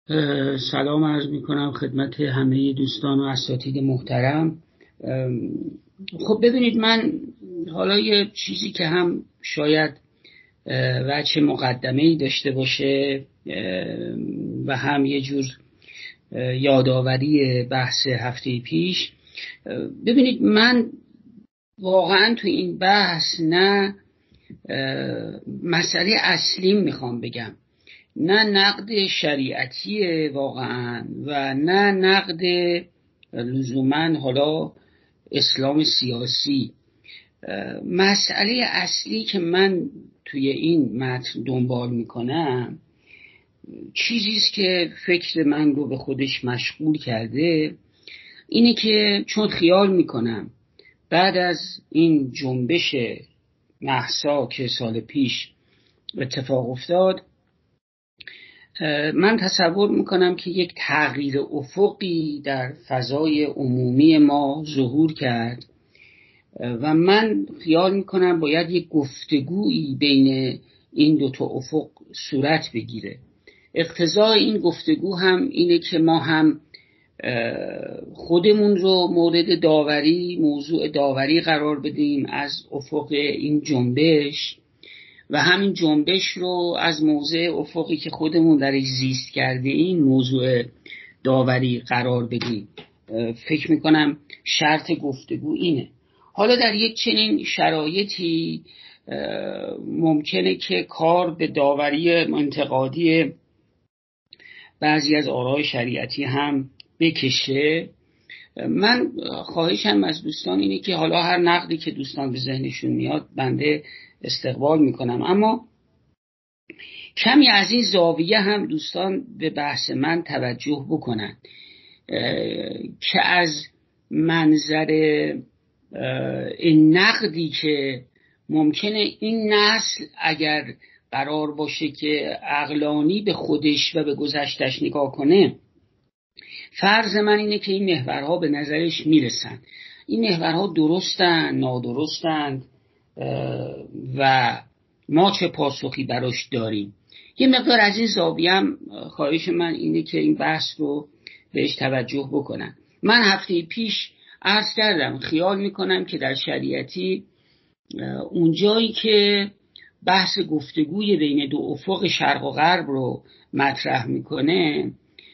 سلام عرض می کنم خدمت همه دوستان و اساتید محترم. خب ببینید، من حالا یه چیزی که هم شاید وجه مقدمه‌ای داشته باشه و هم یه جور یادآوری بحث هفته پیش. ببینید، من واقعا تو این بحث نه مسئله اصلی میخوام بگم، نه نقد شریعتی واقعا و نه نقد لزوما حالا اسلام سیاسی. مسئله اصلی که من توی این متن دنبال میکنم چیزیست که فکر من رو به خودش مشغول کرده، اینه که چون خیال میکنم بعد از این جنبش مهسا که سال پیش اتفاق افتاد، من تصور میکنم که یک تغییر افقی در فضای عمومی ما ظهور کرد و من خیال میکنم باید یک گفتگویی بین این دوتا افق صورت بگیره. اقتضای این گفتگو هم اینه که ما هم خودمون رو مورد داوری، موضوع داوری قرار بدیم از افق این جنبش و همین جنبش رو از موضع افقی که خودمون درش زیست کرده این موضوع داوری قرار بدیم. فکر میکنم شرط گفتگو اینه. حالا در یک چنین شرایطی ممکنه که کار به داوری انتقادی بعضی از آراء شریعتی هم بکشه. من خواهشم از دوستان اینه که حالا هر نقدی که دوستان به ذهنشون میاد بنده استقبال میکنم، اما کمی از این زاویه هم دوستان به بحث من توجه بکنن که از منظر این نقدی که ممکنه این نسل اگر قرار باشه که عقلانی به خودش و به گذشتش نگاه کنه، فرض من اینه که این محورها به نظرش میرسن. این محورها درستن، نادرستند و ما چه پاسخی براش داریم. یه مقدار از این زاویه هم خواهش من اینه که این بحث رو بهش توجه بکنن. من هفته پیش عرض کردم خیال میکنم که در شریعتی اونجایی که بحث گفتگوی بین دو افق شرق و غرب رو مطرح میکنه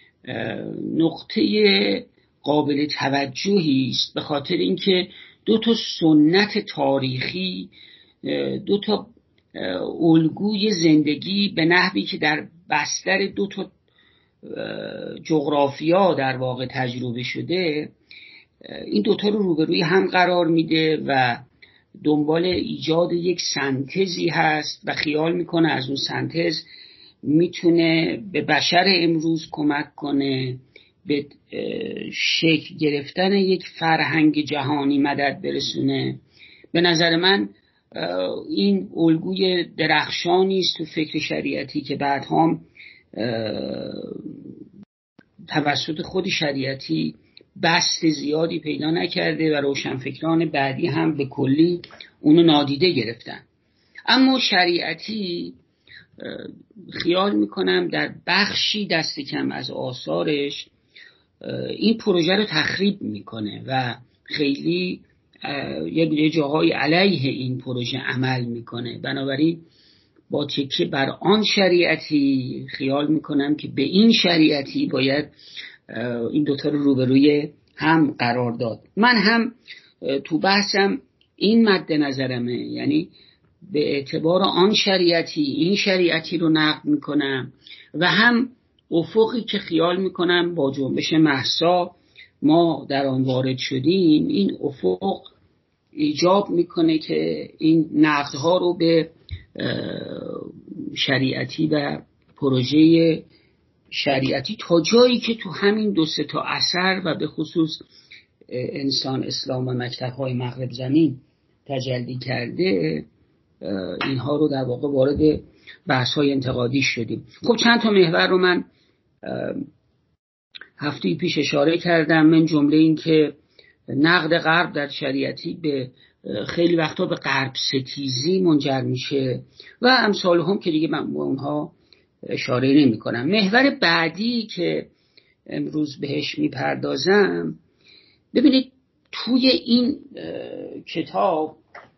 نقطه قابل توجهی است، به خاطر اینکه دو تا سنت تاریخی، دو تا الگوی زندگی به نحوی که در بستر دو تا جغرافیا در واقع تجربه شده، این دوتا رو روبروی هم قرار میده و دنبال ایجاد یک سنتزی هست و خیال میکنه از اون سنتز میتونه به بشر امروز کمک کنه به شکل گرفتن یک فرهنگ جهانی مدد برسونه. به نظر من این الگوی درخشانی است تو فکر شریعتی که بعدها توسط خود شریعتی بست زیادی پیدا نکرده و روشنفکران بعدی هم به کلی اونو نادیده گرفتن. اما شریعتی خیال میکنم در بخشی دست کم از آثارش این پروژه رو تخریب میکنه و خیلی یه جاهای علیه این پروژه عمل میکنه. بنابراین با تکیه بر آن شریعتی خیال میکنم که به این شریعتی باید این دوتا رو روبروی هم قرار داد. من هم تو بحثم این مد نظرمه، یعنی به اعتبار آن شریعتی این شریعتی رو نقد میکنم و هم افقی که خیال میکنم با جنبش مهسا ما در آن وارد شدیم، این افق ایجاب میکنه که این نقدها رو به شریعتی و پروژه شریعتی تا جایی که تو همین دو سه تا اثر و به خصوص انسان، اسلام و مکتب‌های مغرب زمین تجلی کرده، اینها رو در واقع وارد بحث‌های انتقادی شدیم. خب چند تا محور رو من هفته پیش اشاره کردم، من جمله این که نقد غرب در شریعتی به خیلی وقتا به غرب ستیزی منجر میشه و امثال هم که دیگه من با اونها اشاره نمی کنم. محور بعدی که امروز بهش میپردازم، ببینید توی این کتاب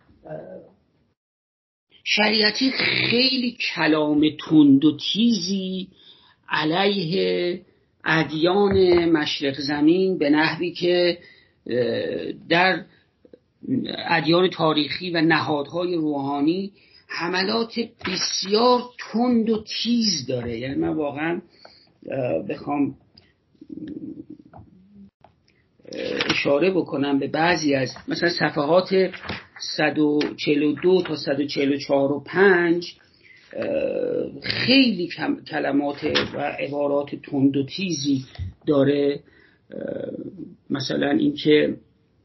شریعتی خیلی کلام تند و تیزی علیه ادیان مشرق زمین به نحوی که در ادیان تاریخی و نهادهای روحانی حملات بسیار تند و تیز داره. یعنی من واقعا بخوام اشاره بکنم به بعضی از مثلا صفحات 142 تا 144 و 5 خیلی کلمات و عبارات تند و تیزی داره. مثلا اینکه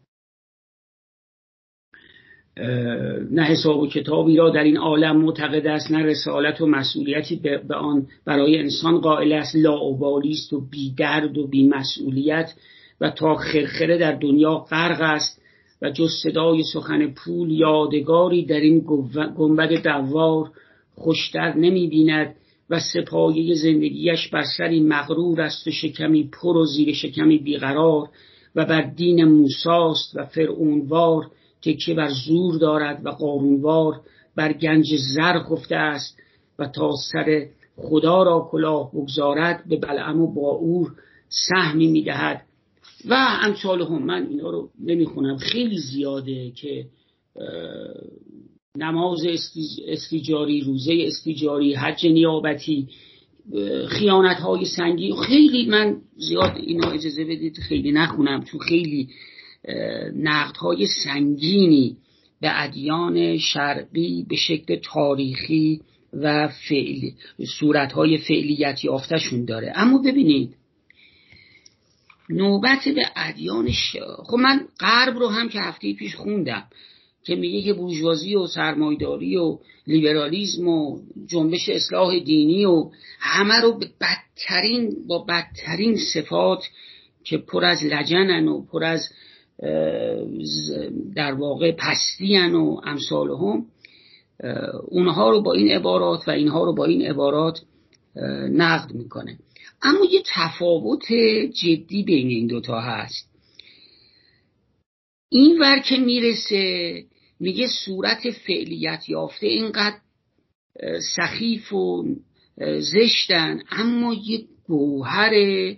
نه حساب و کتابی را در این عالم معتقد است، نه رسالت و مسئولیتی به آن برای انسان قائل است، لاابالی است و بی درد و بی مسئولیت و تا خرخره در دنیا غرق است و جز صدای سخن پول یادگاری در این گنبد دوار خوشتر نمی بیند و سپایه زندگیش بر سری مغرور است و شکمی پر و زیر شکمی بیقرار و بر دین موساست و فرعونوار تکیه بر زور دارد و قارونوار بر گنج زر خفته است و تا سر خدا را کلاه بگذارد به بلعم و باعور سهمی میدهد و امثال هم. من اینا رو نمیخونم، خیلی زیاده که نماز استیجاری، روزه استیجاری، حج نیابتی، خیانت‌های سنگین، خیلی من زیاد اینا اجازه بدید خیلی نخونم چون خیلی نقدهای سنگینی به ادیان شرقی به شکل تاریخی و فعلی صورت‌های فعلیت یافته‌شون داره. اما ببینید نوبت به ادیان خب من غرب رو هم که هفته پیش خوندم که میگه که بورژوازی و سرمایه‌داری و لیبرالیسم و جنبش اصلاح دینی و همه رو با بدترین صفات که پر از لجنن و پر از در واقع پستین و امثالهم، اونها رو با این عبارات و اینها رو با این عبارات نقد میکنه. اما یه تفاوت جدی بین این دوتا هست. این ور که میرسه میگه صورت فعلیت یافته اینقدر سخیف و زشتن، اما یه گوهر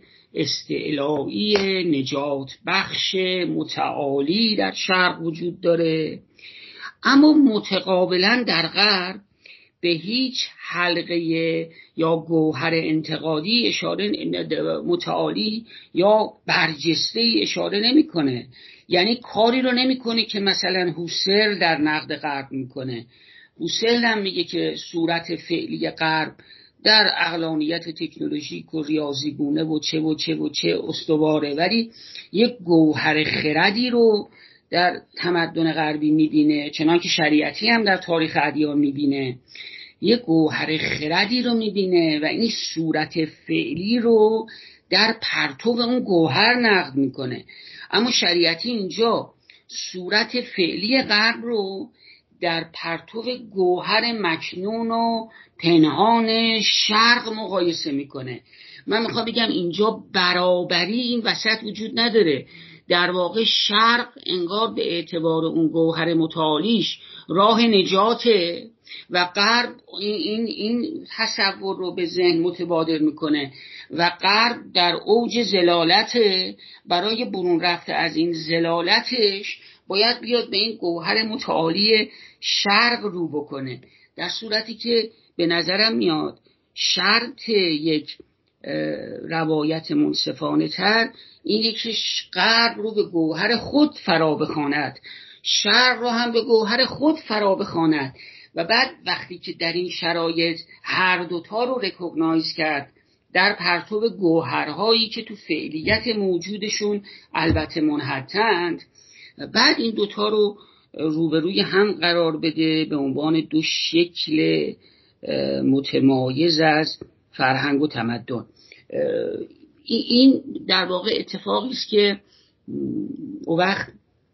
استعلایی نجات بخش متعالی در شرق وجود داره. اما متقابلا در غرب به هیچ حلقه یا گوهر انتقادی اشاره متعالی یا برجسته اشاره نمیکنه. یعنی کاری رو نمیکنه که مثلا هوسرل در نقد غرب میکنه. هوسرل هم میگه که صورت فعلی غرب در عقلانیت تکنولوژیک و ریاضیگونه و چه و چه و چه استواره، ولی یک گوهر خردی رو در تمدن غربی میبینه، چنانکه شریعتی هم در تاریخ ادیان میبینه. یک گوهر خردی رو میبینه و این صورت فعلی رو در پرتو اون گوهر نقد میکنه. اما شریعتی اینجا صورت فعلی غرب رو در پرتو گوهر مکنون و پنهان شرق مقایسه میکنه. من میخوام بگم اینجا برابری این وسط وجود نداره. در واقع شرق انگار به اعتبار اون گوهر متعالیش راه نجاته و غرب این تصور رو به ذهن متبادر میکنه و غرب در اوج زلالته. برای برون رفته از این زلالتش باید بیاد به این گوهر متعالی شرق رو بکنه، در صورتی که به نظرم میاد شرط یک روایت منصفانه تر اینه که غرب رو به گوهر خود فرا بخواند، شرق رو هم به گوهر خود فرا بخواند و بعد وقتی که در این شرایط هر دوتا رو ریکگنایز کرد در پرتو گوهرهایی که تو فعلیت موجودشون البته منحطند، بعد این دوتا رو روبروی هم قرار بده به عنوان دو شکل متمایز از فرهنگ و تمدن. این در واقع اتفاقی است که اون وقت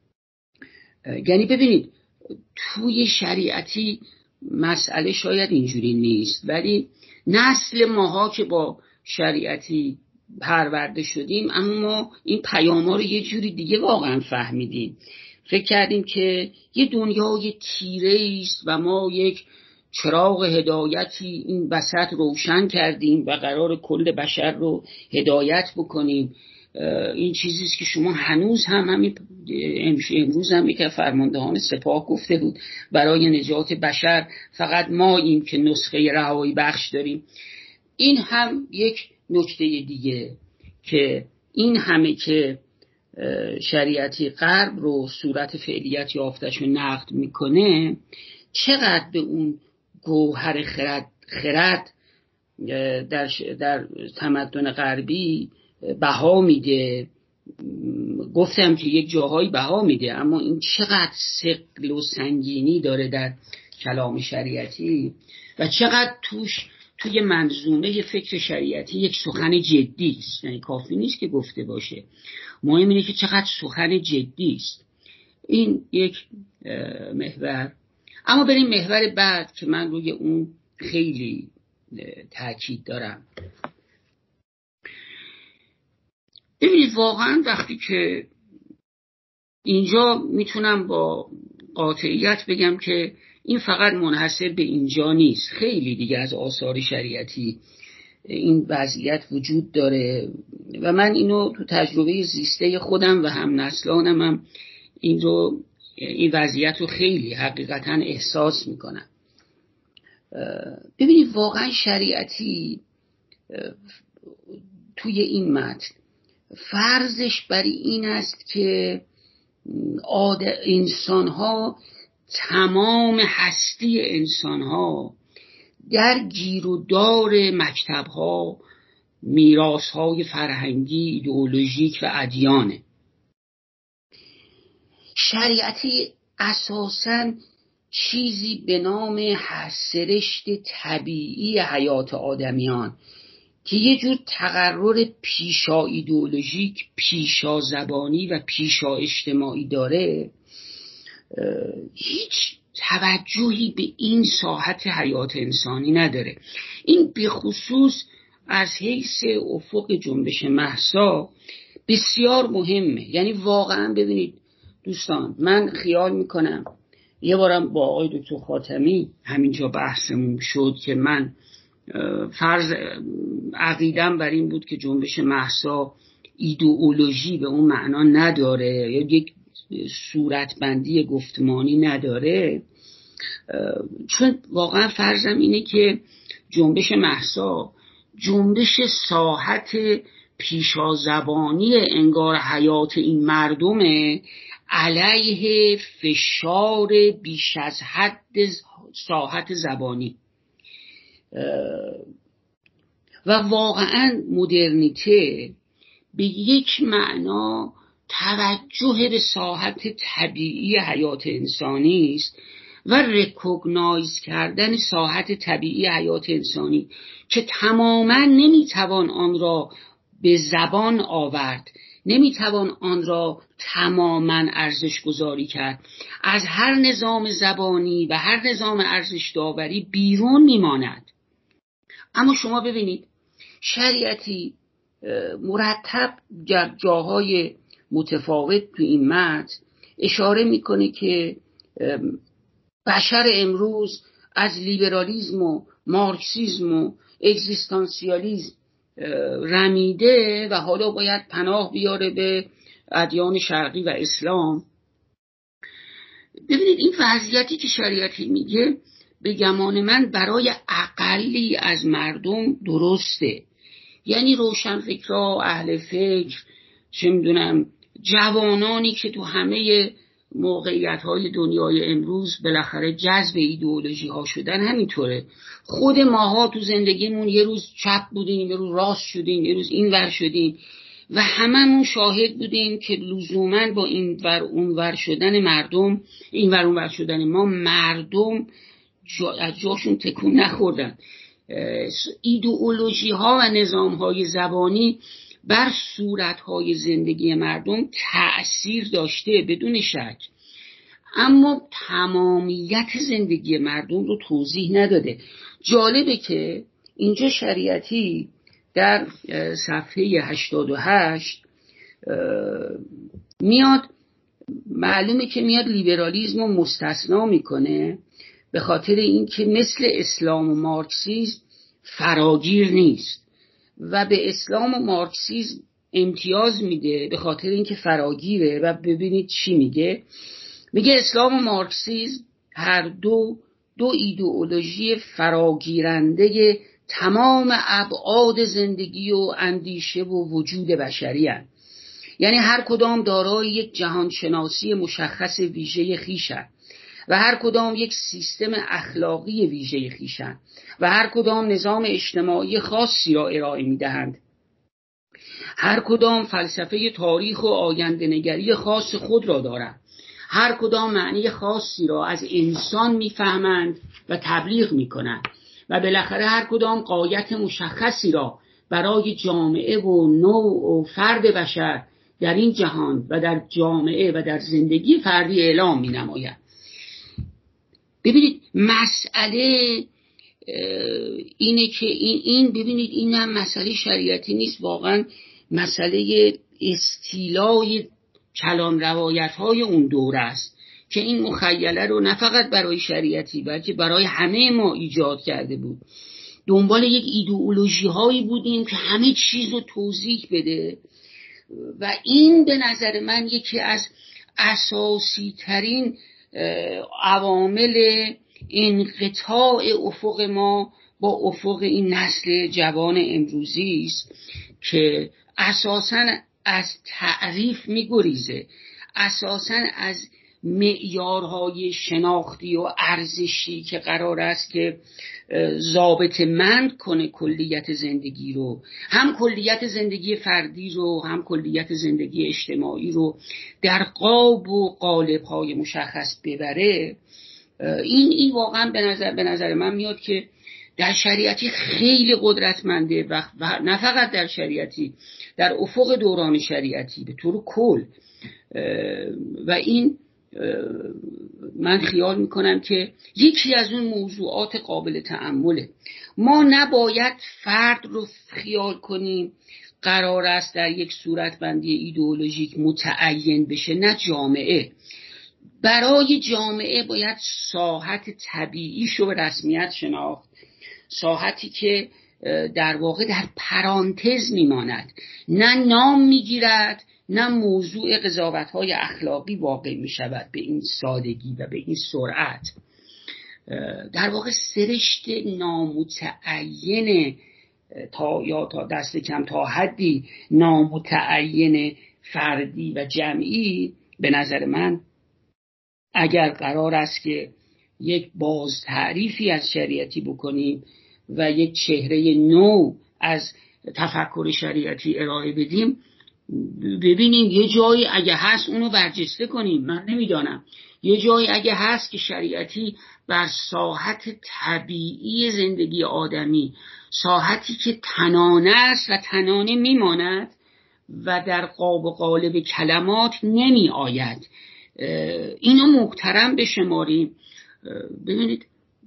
یعنی ببینید توی شریعتی مسئله شاید اینجوری نیست، ولی نسل ماها که با شریعتی پرورده شدیم، اما این پیام‌ها رو یه جوری دیگه واقعا فهمیدیم. فکر کردیم که یه دنیای تیره است و ما یک چراغ هدایتی این وسط روشن کردیم و قرار کل بشر رو هدایت بکنیم. این چیزی است که شما هنوز هم همین امروز هم یک فرماندهان سپاه گفته بود برای نجات بشر فقط ماییم که نسخه رهایی بخش داریم. این هم یک نکته دیگه که این همه که شریعتی غرب رو صورت فعلیت یافتش رو نقد میکنه، چقدر به اون گوهر خرد در تمدن غربی بها میده. گفتم که یک جاهایی بها میده، اما این چقدر ثقل و سنگینی داره در کلام شریعتی و چقدر توی منظومه فکر شریعتی یک سخن جدی است. یعنی کافی نیست که گفته باشه، مهم اینه که چقدر سخن جدی است. این یک محور. اما بریم محور بعد که من روی اون خیلی تاکید دارم. ببینید واقعا وقتی که اینجا میتونم با قاطعیت بگم که این فقط منحصر به اینجا نیست، خیلی دیگه از آثار شریعتی این وضعیت وجود داره و من اینو تو تجربه زیسته خودم و هم نسلانم هم این وضعیت رو خیلی حقیقتا احساس میکنم. ببینید واقعا شریعتی توی این متن فرضش بر این است که انسانها، تمام هستی انسانها در گیر و دار مکتبها، میراثهای فرهنگی، ایدئولوژیک و ادیانه. شریعتی اساساً چیزی به نام سرشت طبیعی حیات آدمیان که یه جور تقرر پیشا ایدئولوژیک، پیشا زبانی و پیشا اجتماعی داره، هیچ توجهی به این ساحت حیات انسانی نداره. این به خصوص از حیث افق جنبش مهسا بسیار مهمه. یعنی واقعا ببینید دوستان، من خیال میکنم یه بارم با آقای دکتر خاتمی همینجا بحثمون شد که من فرض عقیدم بر این بود که جنبش مهسا ایدئولوژی به اون معنا نداره یا یک صورتبندی گفتمانی نداره، چون واقعا فرضم اینه که جنبش مهسا جنبش ساحت پیشا زبانی انگار حیات این مردمه علیه فشار بیش از حد ساحت زبانی و واقعا مدرنیته به یک معنا توجه به ساحت طبیعی حیات انسانی است و رکوگنایز کردن ساحت طبیعی حیات انسانی که تماما نمیتوان آن را به زبان آورد، نمیتوان آن را تماما ارزش گذاری کرد، از هر نظام زبانی و هر نظام ارزش داوری بیرون میماند. اما شما ببینید شریعتی مرتب در جاهای متفاوت تو این متن اشاره میکنه که بشر امروز از لیبرالیسم و مارکسیسم و اگزیستانسیالیسم رمیده و حالا باید پناه بیاره به ادیان شرقی و اسلام. ببینید این وضعیتی که شریعتی میگه به گمان من برای اقلی از مردم درسته. یعنی روشنفکرها، اهل فکر، چه میدونم جوانانی که تو همه موقعیت‌های دنیای امروز بالاخره جذب ایدئولوژی ها شدن، همینطوره. خود ماها تو زندگیمون یه روز چپ بودیم، یه روز راست شدیم، یه روز این ور شدیم و هممون شاهد بودیم که لزوماً با این ور اون ور شدن مردم، این ور اون ور شدن ما مردم از جاشون تکون نخوردن. ایدئولوژی ها و نظام های زبانی بر صورت های زندگی مردم تأثیر داشته بدون شک، اما تمامیت زندگی مردم رو توضیح نداده. جالبه که اینجا شریعتی در صفحه 88 میاد، معلومه که میاد لیبرالیسم رو مستثنا میکنه، به خاطر اینکه مثل اسلام و مارکسیسم فراگیر نیست و به اسلام و مارکسیسم امتیاز میده به خاطر اینکه فراگیره. و ببینید چی میگه اسلام و مارکسیسم هر دو ایدئولوژی فراگیرنده تمام ابعاد زندگی و اندیشه و وجود بشری هستند. یعنی هر کدام دارای یک جهانشناسی مشخص ویژه خویشند و هر کدام یک سیستم اخلاقی ویژه خویشند و هر کدام نظام اجتماعی خاصی را ارائه می‌دهند. هر کدام فلسفه تاریخ و آینده‌نگری خاص خود را دارند. هر کدام معنی خاصی را از انسان می‌فهمند و تبلیغ می‌کنند و بالاخره هر کدام غایت مشخصی را برای جامعه و نوع و فرد بشر در این جهان و در جامعه و در زندگی فردی اعلام می‌نمایند. ببینید مسئله اینه که این ببینید این هم مسئله شریعتی نیست، واقعا مسئله استیلای کلان روایت های اون دوره است که این مخیله رو نه فقط برای شریعتی بلکه برای همه ما ایجاد کرده بود. دنبال یک ایدئولوژی هایی بودیم که همه چیز رو توضیح بده و این به نظر من یکی از اساسی ترین عوامل انقطاع افق ما با افق این نسل جوان امروزی است که اساساً از تعریف می‌گریزه، اساساً از معیارهای شناختی و ارزشی که قرار است که ضابطه‌مند کنه کلیت زندگی رو، هم کلیت زندگی فردی رو هم کلیت زندگی اجتماعی رو در قاب و قالب‌های مشخص ببره. این واقعا به نظر من میاد که در شریعتی خیلی قدرتمنده و نه فقط در شریعتی، در افق دوران شریعتی به طور کل. و این من خیال میکنم که یکی از اون موضوعات قابل تأمله. ما نباید فرد رو خیال کنیم قرار است در یک صورتبندی ایدئولوژیک متعین بشه، نه جامعه. برای جامعه باید ساحت طبیعیش رو به رسمیت شناخت، ساحتی که در واقع در پرانتز میماند، نه نام میگیرد نه موضوع قضاوت‌های اخلاقی واقع میشود به این سادگی و به این سرعت. در واقع سرشت نامتعین تا دست کم تا حدی نامتعین فردی و جمعی به نظر من اگر قرار است که یک باز تعریفی از شریعتی بکنیم و یک چهره نو از تفکر شریعتی ارائه بدیم، ببینیم یه جایی اگه هست اونو برجسته کنیم. من نمیدانم یه جایی اگه هست که شریعتی بر ساحت طبیعی زندگی آدمی، ساحتی که تنانه است و تنانه میماند و در قاب و قالب کلمات نمی آید، اینو محترم بشماریم. ببینید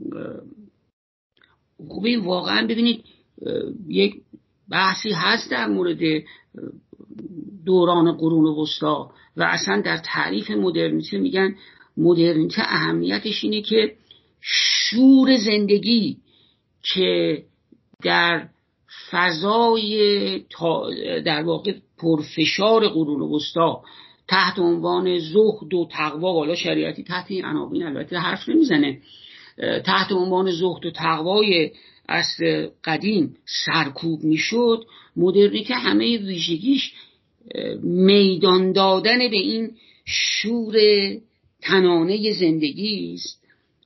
خوبی واقعا ببینید یک بحثی هست در مورد دوران قرون وسطا و اصلا در تعریف مدرنیته میگن مدرنیته اهمیتش اینه که شور زندگی که در فضای در واقع پرفشار قرون وسطا تحت عنوان زهد و تقوا، والا شریعتی تحت این عناوین البته حرف نمیزنه، تحت عنوان زهد و تقوای عصر قدیم سرکوب میشد، مدرنیته همه ویژگیش میدان دادن به این شور تنانه زندگی است.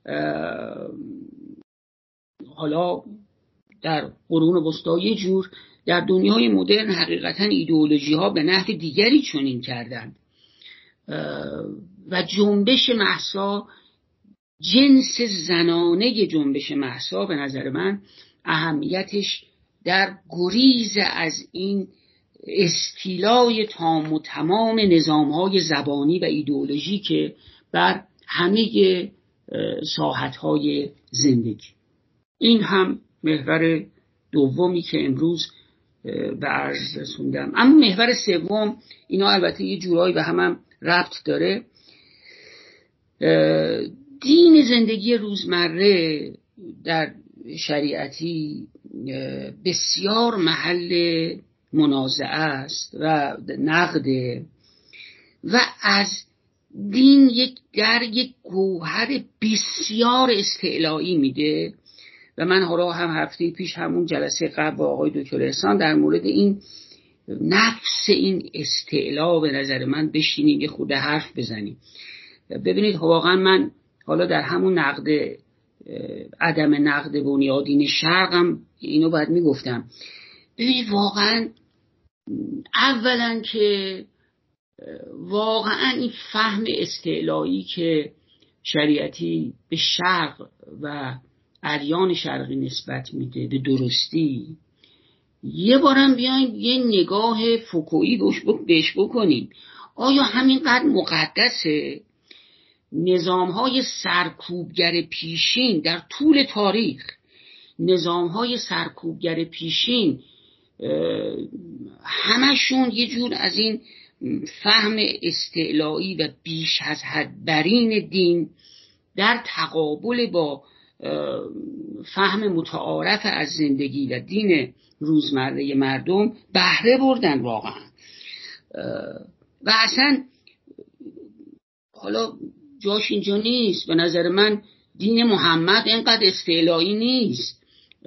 حالا در قرون وسطا یه جور، در دنیای مدرن حقیقتا ایدئولوژی ها به نحو دیگری چنین کردند و جنبش مهسا، جنس زنانه جنبش مهسا به نظر من اهمیتش در گریز از این استیلای تام و تمام نظام‌های زبانی و ایدئولوژی که بر همه ساحت‌های زندگی. این هم محور دومی که امروز به عرض رسوندم. اما محور سوم، اینا البته یه جورایی به هم ربط داره. دین زندگی روزمره در شریعتی بسیار محل منازعه است و نقده و از دین یک گوهر بسیار استعلایی میده و من هم هفته پیش همون جلسه قبل با آقای دکتر احسان در مورد این نفس این استعلا به نظر من بشینیم یه خود حرف بزنیم. ببینید واقعا من حالا در همون عدم نقد بنیادین شرقم اینو باید میگفتم. ببینید واقعا اولا که واقعا این فهم استعلایی که شریعتی به شرق و ادیان شرقی نسبت میده به درستی، یه بارم بیاین یه نگاه فوکویی بهش بکنیم. آیا همینقدر مقدسه نظام‌های سرکوبگر پیشین در طول تاریخ، نظام‌های سرکوبگر پیشین همشون یه جور از این فهم استعلایی و بیش از حد برین دین در تقابل با فهم متعارف از زندگی و دین روزمره مردم بهره بردن واقعا. و اصلا حالا جاش اینجا نیست، به نظر من دین محمد اینقدر استعلایی نیست،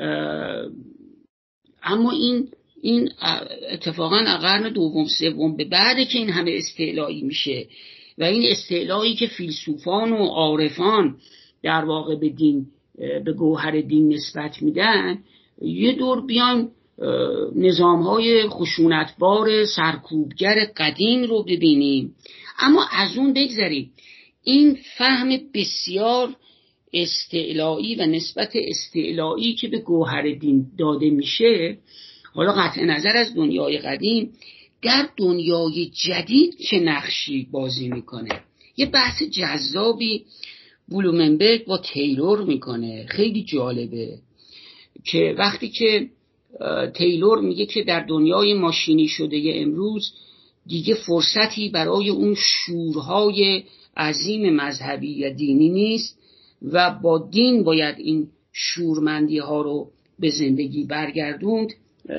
اما این اتفاقا قرن دوم سوم به بعده که این همه استعلایی میشه و این استعلایی که فیلسوفان و عارفان در واقع به دین، به گوهر دین نسبت میدن، یه دور بیان نظامهای خشونتبار سرکوبگر قدیم رو ببینیم. اما از اون بگذاریم، این فهم بسیار استعلایی و نسبت استعلایی که به گوهر دین داده میشه، حالا قطع نظر از دنیای قدیم، در دنیای جدید چه نقشی بازی میکنه. یه بحث جذابی بلومنبرگ با تیلور میکنه، خیلی جالبه، که وقتی که تیلور میگه که در دنیای ماشینی شده امروز دیگه فرصتی برای اون شورهای عظیم مذهبی یا دینی نیست و با دین باید این شورمندی ها رو به زندگی برگردوند.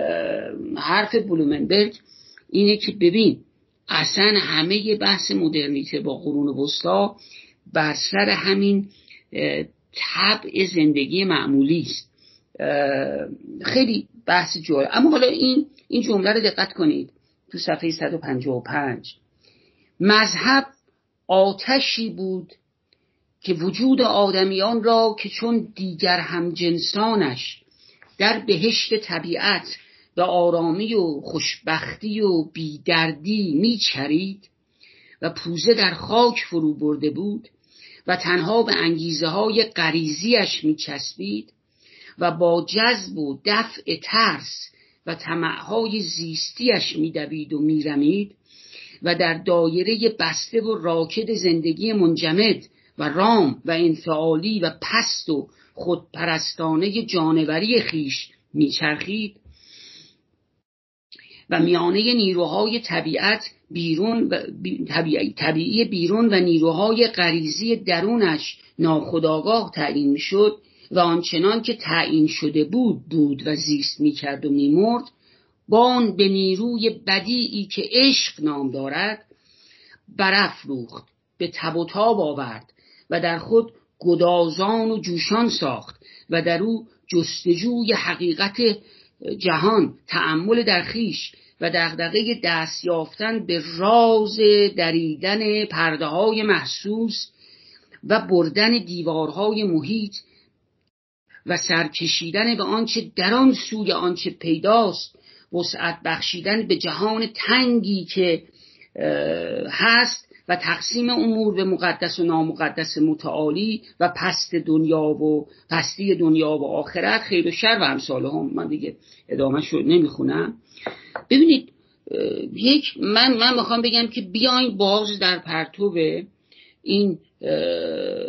حرف بلومنبرگ اینه که ببین اصلا همه ی بحث مدرنیته با قرون وسطا بر سر همین طبع زندگی معمولی است. خیلی بحث جالب. اما حالا این جمله رو دقت کنید تو صفحه 155. مذهب آتشی بود که وجود آدمیان را که چون دیگر همجنسانش در بهشت طبیعت به آرامی و خوشبختی و بیدردی میچرید و پوزه در خاک فرو برده بود و تنها به انگیزه های غریزیش میچسبید و با جذب و دفع ترس و طمع‌های زیستیش میدوید و میرمید و در دایره بسته و راکد زندگی منجمد و رام و انفعالی و پست و خودپرستانه جانوری خیش میچرخید و میانه نیروهای طبیعی بیرون و نیروهای غریزی درونش ناخودآگاه تعیین میشد و آنچنان که تعیین شده بود و زیست میکرد و میمرد، بان به نیروی بدیعی که عشق نام دارد برافروخت، به تب و تاب آورد و در خود گدازان و جوشان ساخت و در او جستجوی حقیقت جهان، تأمل در خویش و دغدغه دست یافتن به راز دریدن پرده های محسوس و بردن دیوارهای محیط و سرکشیدن به آنچه در آن سوی آنچه پیداست، وسعت بخشیدن به جهان تنگی که هست و تقسیم امور به مقدس و نامقدس متعالی و پستی دنیا و آخرت، خیر و شر و امثال هم. من دیگه ادامه شد نمیخونم. ببینید من میخوام بگم که بیاین باز در پرتو این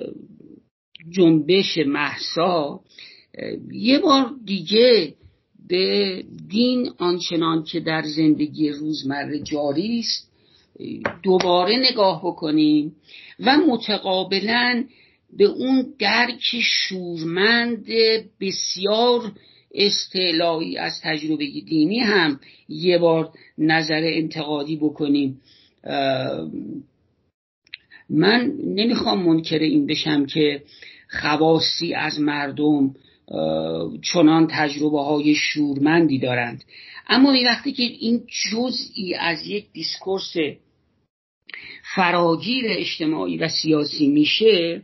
جنبش مهسا یه بار دیگه به دین آنچنان که در زندگی روزمره جاری است دوباره نگاه بکنیم و متقابلاً به اون درک شورمند بسیار استعلایی از تجربه دینی هم یه بار نظر انتقادی بکنیم. من نمیخوام منکر این بشم که خواصی از مردم چنان تجربه های شورمندی دارند، اما وقتی که این جزئی از یک دیسکورس فراگیر اجتماعی و سیاسی میشه،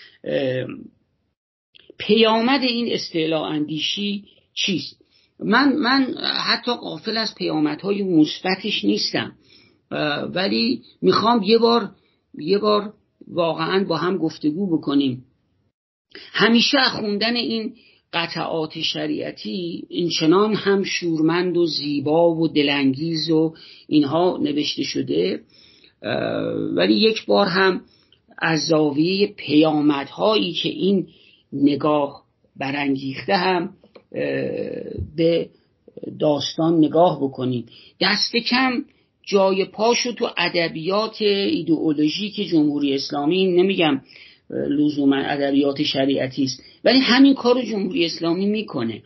پیامد این استعلاء اندیشی چیست؟ من حتی غافل از پیامدهای مثبتش نیستم، ولی میخوام یه بار واقعا با هم گفتگو بکنیم. همیشه خوندن این قطعات شریعتی اینچنان هم شورمند و زیبا و دلانگیز و اینها نوشته شده، ولی یک بار هم از زاویه پیامدهایی که این نگاه برانگیخته هم به داستان نگاه بکنیم. دست کم جای پاشو تو ادبیات ایدئولوژیک جمهوری اسلامی، نمیگم لزوما ادبیات شریعتی است، ولی همین کارو جمهوری اسلامی میکنه.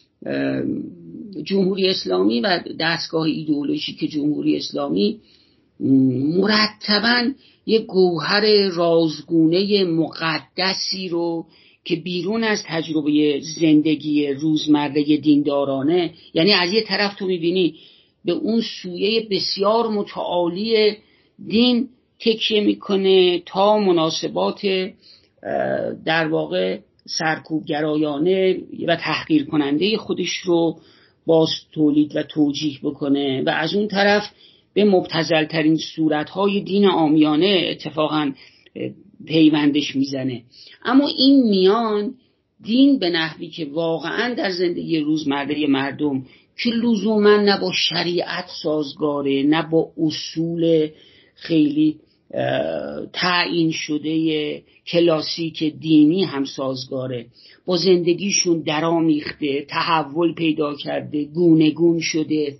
جمهوری اسلامی و دستگاه ایدئولوژیک جمهوری اسلامی مرتباً یک گوهر رازگونه مقدسی رو که بیرون از تجربه زندگی روزمره دیندارانه، یعنی از یه طرف تو میبینی به اون سویه بسیار متعالی دین تکیه میکنه تا مناسبات در واقع سرکوبگرایانه و تحقیر کننده خودش رو باز تولید و توجیه بکنه، و از اون طرف به مبتذل‌ترین صورت‌های دین عامیانه اتفاقاً پیوندش میزنه. اما این میان دین به نحوی که واقعاً در زندگی روزمره مردم که لزوماً نه با شریعت سازگاره، نه با اصول خیلی تعیین شده کلاسیک دینی هم سازگاره، با زندگیشون درآمیخته، تحول پیدا کرده، گونه گون شده،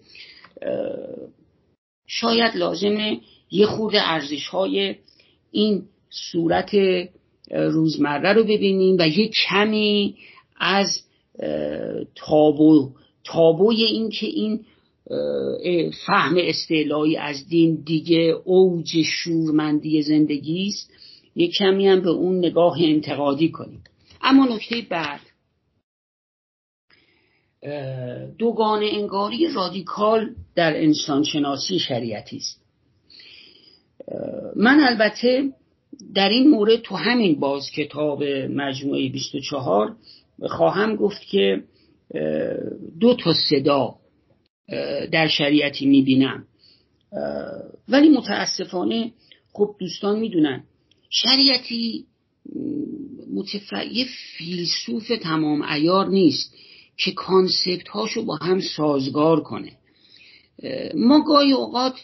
شاید لازمه یه خورده ارزش‌های این صورت روزمره رو ببینیم و یه کمی از تابوی این که این فهم استعلایی از دین دیگه اوج شورمندی زندگی است، یه کمی هم به اون نگاه انتقادی کنیم. اما نکته بعد، دوگانه انگاری رادیکال در انسانشناسی شریعتی است. من البته در این مورد تو همین باز کتاب مجموعه 24 خواهم گفت که دو تا صدا در شریعتی میبینم، ولی متاسفانه خب دوستان میدونن شریعتی یه فیلسوف تمام عیار نیست که کانسپت هاشو با هم سازگار کنه. ما گاهی اوقات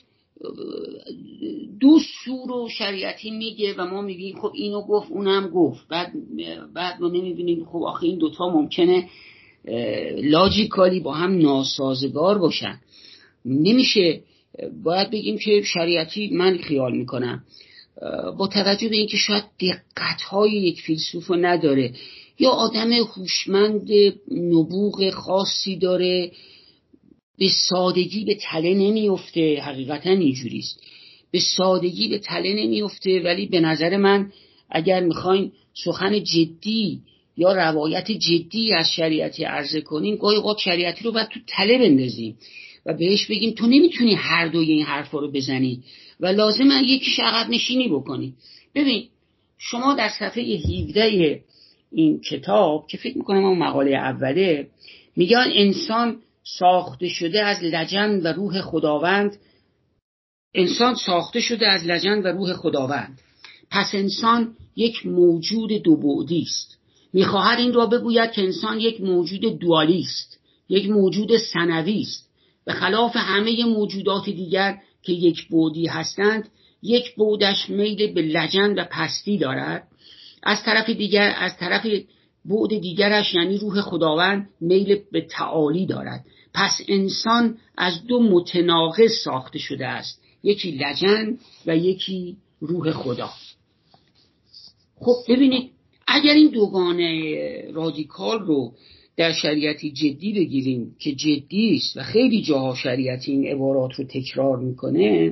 دو سو رو شریعتی میگه و ما میگیم خب اینو گفت اونم گفت، بعد ما نمیبینیم خب آخه این دوتا ممکنه لاجیکالی با هم ناسازگار باشن. نمیشه، باید بگیم که شریعتی، من خیال میکنم با توجه به اینکه شاید دقت‌های یک فیلسوف نداره یا آدم هوشمند نبوغ خاصی داره، به سادگی به تله نمیفته. حقیقتا اینجوریست، به سادگی به تله نمیفته، ولی به نظر من اگر میخوایم سخن جدی یا روایت جدی از شریعتی عرضه کنیم، گاهی اوقات شریعتی رو باید تو تله بندازیم و بهش بگیم تو نمیتونی هر دوی این حرفا رو بزنی و لازمه یکیش عقب نشینی بکنی. ببین شما در صفحه 17 این کتاب که فکر میکنم اون مقاله اوله، میگن انسان ساخته شده از لجن و روح خداوند. انسان ساخته شده از لجن و روح خداوند، پس انسان یک موجود دو بعدی است. میخواهد این را بگوید که انسان یک موجود دوالی است، یک موجود ثانوی است، به خلاف همه موجودات دیگر که یک بعدی هستند. یک بعدش میل به لجن و پستی دارد، از طرف بعد دیگرش یعنی روح خداوند میل به تعالی دارد. پس انسان از دو متناقض ساخته شده است، یکی لجن و یکی روح خدا. خب ببینید اگر این دوگانه رادیکال رو در شریعتی جدی بگیریم که جدی است و خیلی جاها شریعتی این عبارات رو تکرار میکنه،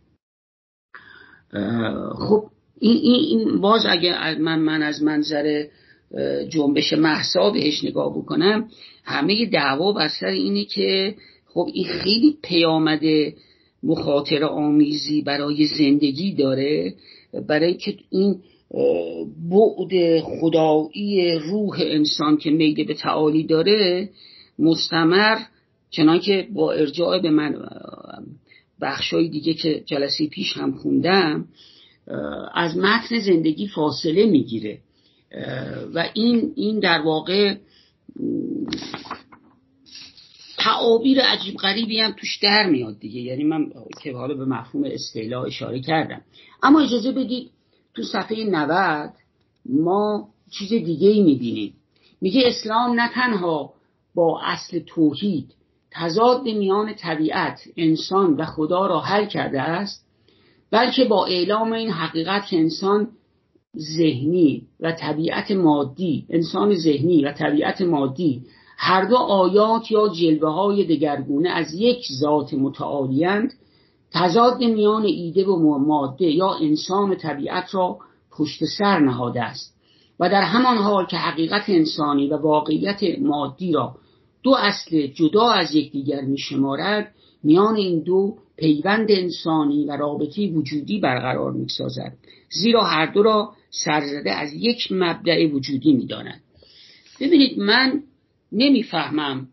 خب این باز اگر من از منظر جنبش مهسا بهش نگاه بکنم، همه دعوا بر سر اینه که خب این خیلی پیامد مخاطره آمیزی برای زندگی داره، برای که این بعد خدایی روح انسان که میل به تعالی داره مستمر، چنان که با ارجاع به من بخشای دیگه که جلسه پیش هم خوندم، از متن زندگی فاصله میگیره و این در واقع تعابیر عجیب غریبی هم توش در میاد دیگه. یعنی من که حالا به مفهوم استعلا اشاره کردم، اما اجازه بدید تو صفحه 90 ما چیز دیگه ای میبینیم. میگه اسلام نه تنها با اصل توحید تضاد میان طبیعت، انسان و خدا را حل کرده است، بلکه با اعلام این حقیقت که انسان ذهنی و طبیعت مادی هر دو آیات یا جلوه های دگرگونه از یک ذات متعالی‌اند، تضاد میان ایده و ماده یا انسان و طبیعت را پشت سر نهاده است و در همان حال که حقیقت انسانی و واقعیت مادی را دو اصل جدا از یکدیگر می‌شمارد، میان این دو پیوند انسانی و رابطه وجودی برقرار می‌سازد، زیرا هر دو را سرزده از یک مبدأ وجودی می‌داند. ببینید من نمیفهمم،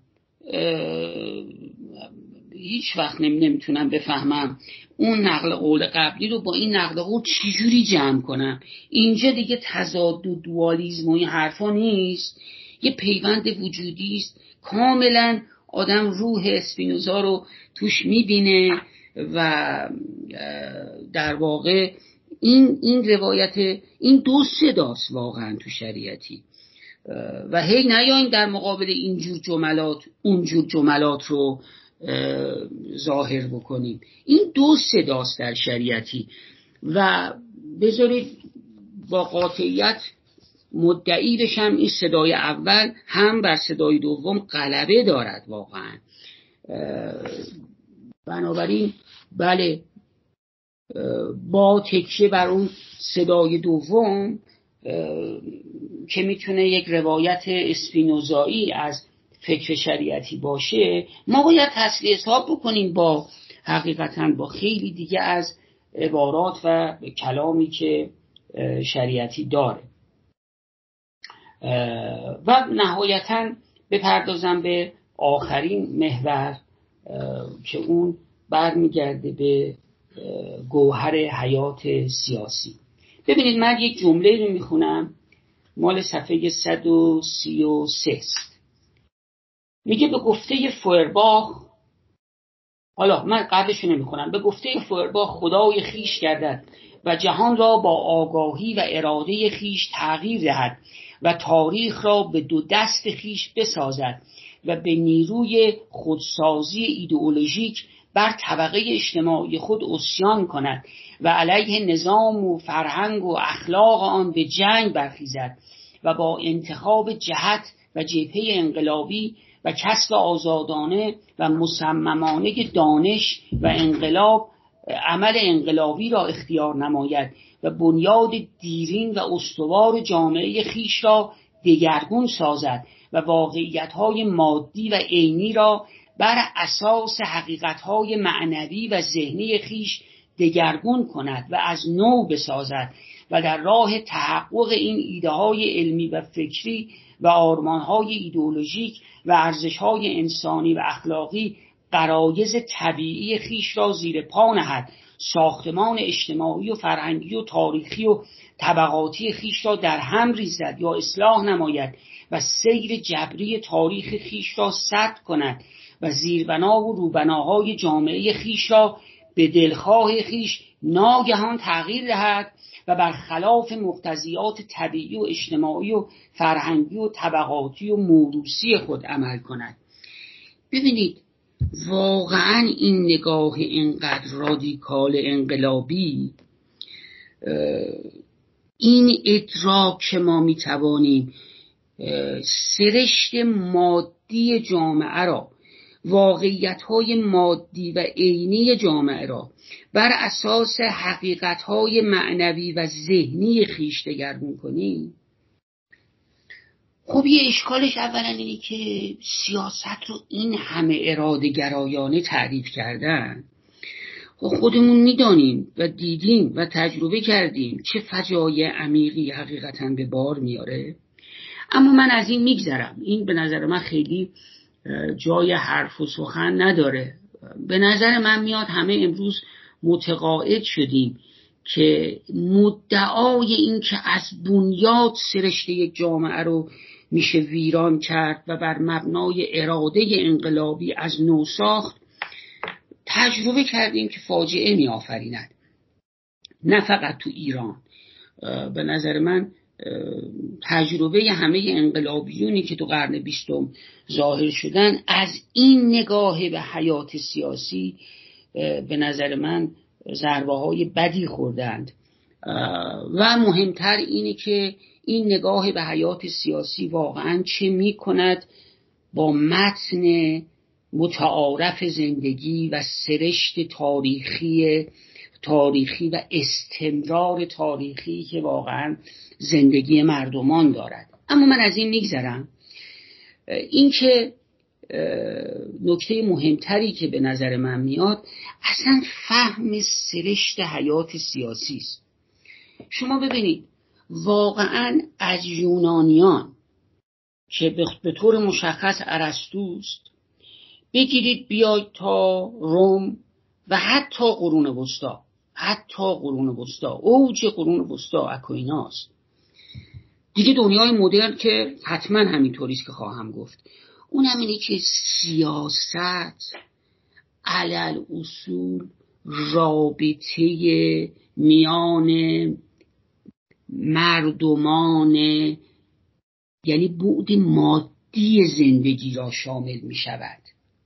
هیچ وقت نمیتونم بفهمم اون نقل قول قبلی رو با این نقل قول چجوری جمع کنم. اینجا دیگه تضاد و دوالیسم و این حرفا نیست، یه پیوند وجودی است. کاملا آدم روح اسپینوزا رو توش میبینه و در واقع این روایت این دو صداست واقعا تو شریعتی و هی نیاین در مقابل اینجور جملات اونجور جملات رو ظاهر بکنیم. این دو صداست در شریعتی و بذارید با قاطعیت مدعی بشم این صدای اول هم بر صدای دوم غلبه دارد واقعا. بنابراین بله، با تکیه بر اون صدای دوم که میتونه یک روایت اسپینوزایی از فکر شریعتی باشه، ما باید تسلیه حساب بکنیم با حقیقتا با خیلی دیگه از عبارات و کلامی که شریعتی داره. و نهایتا بپردازم به آخرین محور که اون برمیگرده به گوهر حیات سیاسی. ببینید من یک جمله رو میخونم مال صفحه 133 است. میگه به گفته فوئرباخ، حالا من قبلش نمیخونم، به گفته فوئرباخ خدای خیش گردد و جهان را با آگاهی و اراده خیش تغییر دهد و تاریخ را به دو دست خیش بسازد و به نیروی خودسازی ایدئولوژیک بر طبقه اجتماعی خود عصیان کند و علیه نظام و فرهنگ و اخلاق آن به جنگ برخیزد و با انتخاب جهت و جبهه انقلابی و کسب آزادانه و مصممانه دانش و انقلاب عمل انقلابی را اختیار نماید و بنیاد دیرین و استوار جامعه خیش را دگرگون سازد و واقعیت‌های مادی و عینی را بر اساس حقیقت‌های معنوی و ذهنی خیش دگرگون کند و از نو بسازد و در راه تحقق این ایده‌های علمی و فکری و آرمان‌های ایدئولوژیک و ارزش‌های انسانی و اخلاقی غرایز طبیعی خیش را زیر پا نهد، ساختمان اجتماعی و فرهنگی و تاریخی و طبقاتی خیش را در هم ریزد یا اصلاح نماید و سیر جبری تاریخ خیش را سد کند و زیربنا و روبناهای جامعه خیش را به دلخواه خیش ناگهان تغییر دهد و برخلاف مقتضیات طبیعی و اجتماعی و فرهنگی و طبقاتی و موروثی خود عمل کند. ببینید واقعا این نگاه اینقدر رادیکال انقلابی، این ادراک که ما میتوانیم سرشت مادی جامعه را، واقعیت‌های مادی و عینی جامعه را بر اساس حقیقت‌های معنوی و ذهنی خویش دگرگون کنیم، خب یه اشکالش اولا اینه که سیاست رو این همه اراده گرایانه تعریف کردن. خودمون میدانیم و دیدیم و تجربه کردیم چه فجایع عمیقی حقیقتاً به بار میاره. اما من از این میگذرم، این به نظر من خیلی جای حرف و سخن نداره. به نظر من میاد همه امروز متقاعد شدیم که مدعای این که از بنیاد سرشت یک جامعه رو میشه ویران کرد و بر مبنای اراده انقلابی از نو ساخت، تجربه کردیم که فاجعه می آفریند. نه فقط تو ایران، به نظر من تجربه همه انقلابیونی که تو قرن 20 ظاهر شدن از این نگاه به حیات سیاسی به نظر من ضربه های بدی خوردند. و مهمتر اینه که این نگاه به حیات سیاسی واقعا چه می کند با متن متعارف زندگی و سرشت تاریخی و استمرار تاریخی که واقعا زندگی مردمان دارد. اما من از این میگذرم. این که نکته مهمتری که به نظر من میاد اصلا فهم سرشت حیات سیاسی است. شما ببینید واقعا از یونانیان که به طور مشخص ارسطوست بگیرید بیاید تا روم و حتی قرون وسطا، اوج قرون وسطا آکویناس، دیگه دنیای مدرن که حتما همینطوریست که خواهم گفت. اونم اینه که سیاست علل اصول رابطه میان مردمان، یعنی بعد مادی زندگی را شامل می شود.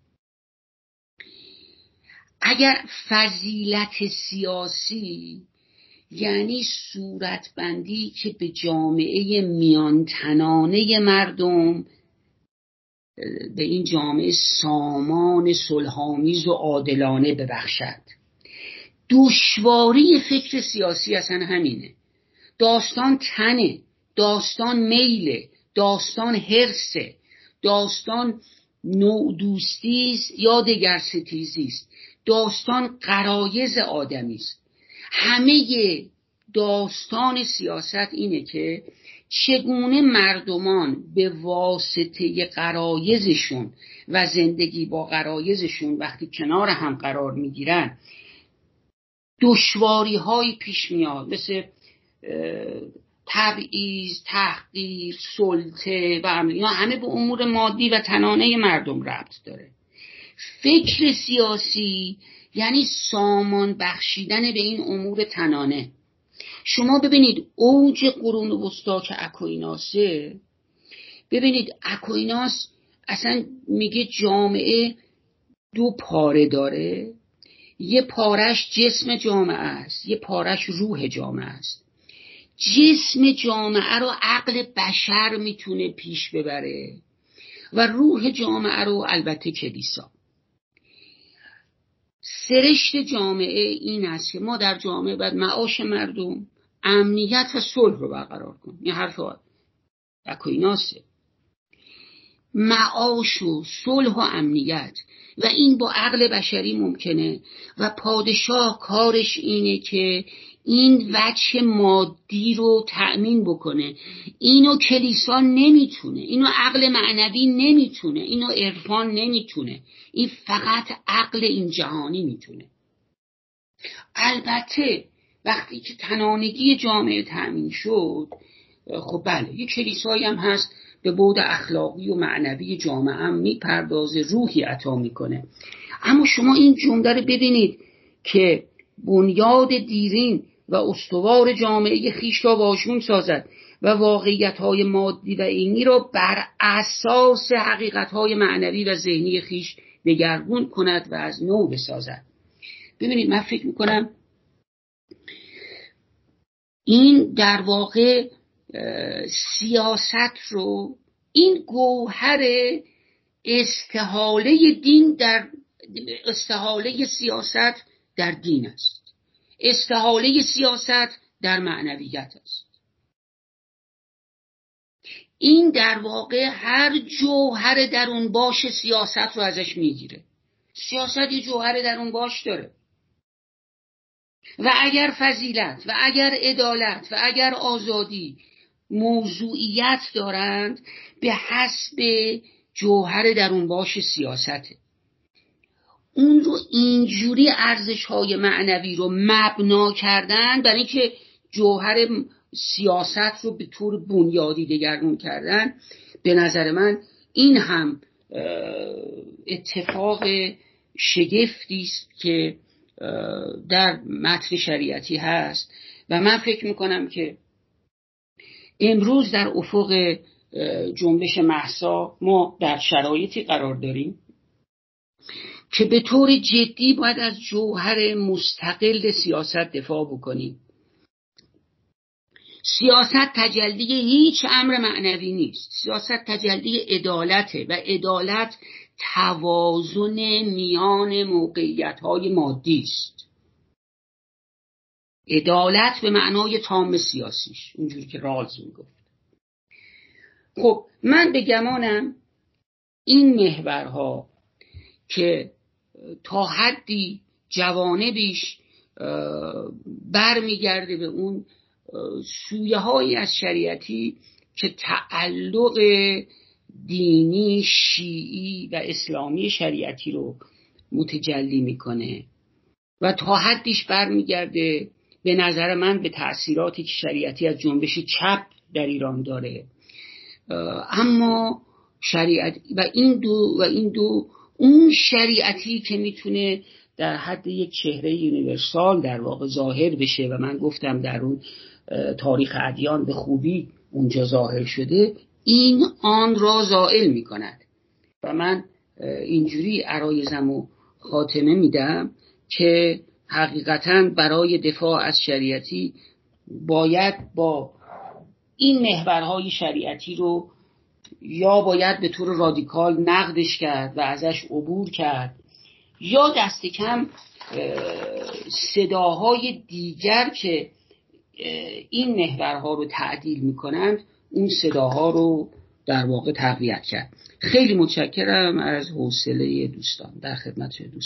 اگر فضیلت سیاسی یعنی صورتبندی که به جامعه میانتنانه مردم، به این جامعه سامان صلح‌آمیز و عادلانه ببخشد. دشواری فکر سیاسی اصلا همینه. داستان تنه، داستان میله، داستان حرصه، داستان نوع دوستیست یا دگر ستیزیست، داستان غرایز آدمیست. همه داستان سیاست اینه که چگونه مردمان به واسطه غرایزشون و زندگی با غرایزشون وقتی کنار هم قرار میگیرن دشواری هایی پیش میاد، مثل تبعیض، تحقیر، سلطه و اینا همه به امور مادی و تنانه مردم ربط داره. فکر سیاسی یعنی سامان بخشیدن به این امور تنانه. شما ببینید اوج قرون وسطا که آکویناسه، ببینید آکویناس اصلا میگه جامعه دو پاره داره، یه پارش جسم جامعه است، یه پارش روح جامعه است. جسم جامعه رو عقل بشر میتونه پیش ببره و روح جامعه رو البته کلیسا. سرشت جامعه این است که ما در جامعه باید معاش مردم، امنیت و صلح رو برقرار کنیم. این حرف آکویناسه. معاش و صلح و امنیت، و این با عقل بشری ممکنه و پادشاه کارش اینه که این وجه مادی رو تأمین بکنه. اینو کلیسا نمیتونه، اینو عقل معنوی نمیتونه، اینو عرفان نمیتونه، این فقط عقل این جهانی میتونه. البته وقتی که تنانگی جامعه تأمین شد، خب بله یک کلیسایی هم هست به بعد اخلاقی و معنوی جامعه هم میپردازه، روحی عطا میکنه. اما شما این جمله رو ببینید که بنیاد دیرین و استوار جامعه خیش را واژگون سازد و واقعیت‌های مادی و عینی را بر اساس حقیقت‌های معنوی و ذهنی خیش دگرگون کند و از نو بسازد. ببینید من فکر میکنم این در واقع سیاست رو، این گوهر استحاله سیاست در دین است، استحاله سیاست در معنویت است. این در واقع هر جوهر درون باش سیاست رو ازش میگیره. سیاست یه جوهر درون باش داره و اگر فضیلت و اگر عدالت و اگر آزادی موضوعیت دارند به حسب جوهر درون باش سیاسته. اون رو اینجوری ارزش‌های معنوی رو مبنا کردن برای اینکه جوهر سیاست رو به طور بنیادی دگرگون کردن. به نظر من این هم اتفاق شگفتی است که در متن شریعتی هست و من فکر میکنم که امروز در افق جنبش مهسا ما در شرایطی قرار داریم که به طور جدی باید از جوهر مستقل سیاست دفاع بکنیم. سیاست تجلی هیچ امر معنوی نیست، سیاست تجلی عدالته و عدالت توازن میان موقعیت‌های مادی است. عدالت به معنای تام سیاسیش، اونجوری که رالز میگفت. خب من به گمانم این محورها که تا حدی جوانبیش برمیگرده به اون سویه هایی از شریعتی که تعلق دینی شیعی و اسلامی شریعتی رو متجلی میکنه و تا حدیش برمیگرده به نظر من به تأثیراتی که شریعتی از جنبش چپ در ایران داره. اما شریعت و این دو اون شریعتی که میتونه در حد یک چهره یونیورسال در واقع ظاهر بشه و من گفتم در اون تاریخ ادیان به خوبی اونجا ظاهر شده، این آن را زائل میکند و من اینجوری عرایزم و خاتمه میدم که حقیقتاً برای دفاع از شریعتی باید با این محورهای شریعتی رو یا باید به طور رادیکال نقدش کرد و ازش عبور کرد یا دست کم صداهای دیگر که این محورها رو تعدیل میکنند اون صداها رو در واقع تقویت کرد. خیلی متشکرم از حوصله دوستان. در خدمت دوستان.